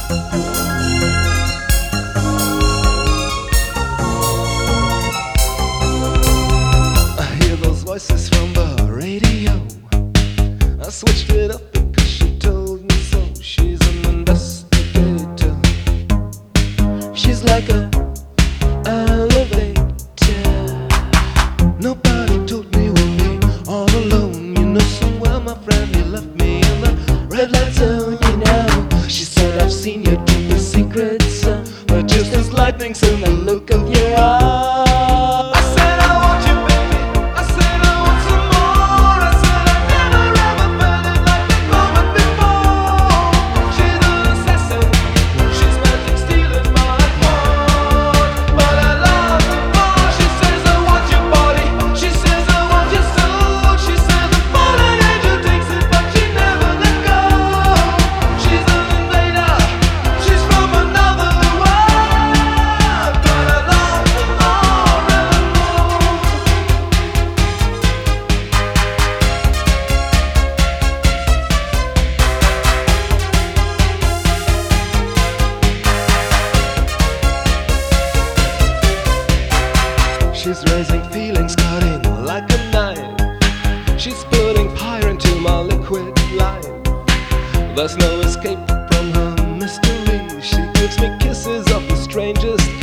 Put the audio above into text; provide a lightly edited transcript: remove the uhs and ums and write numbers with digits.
I hear those voices from the radio. I switched it up because she told me so. She's an investigator. She's like a elevator. Nobody told me we'll be all alone. You know so well, my friend, you left me in the red light zone. You know, she said I've seen your deepest secrets, but just as lightning's in the look of your eyes. I said I want you, baby. I said I want some more. I said I've never ever felt it like this moment before. She's an assassin. She's magic stealing my heart, but I love her more. She says I want your body. She says I want your soul. She says the fallen angel takes it, but she never let go. She's an invader. She's from another world, but I love her more and more. She's raising feelings, cutting like a knife. She's putting fire into my liquid life. There's no escape from her mystery. She gives me kisses of the strangest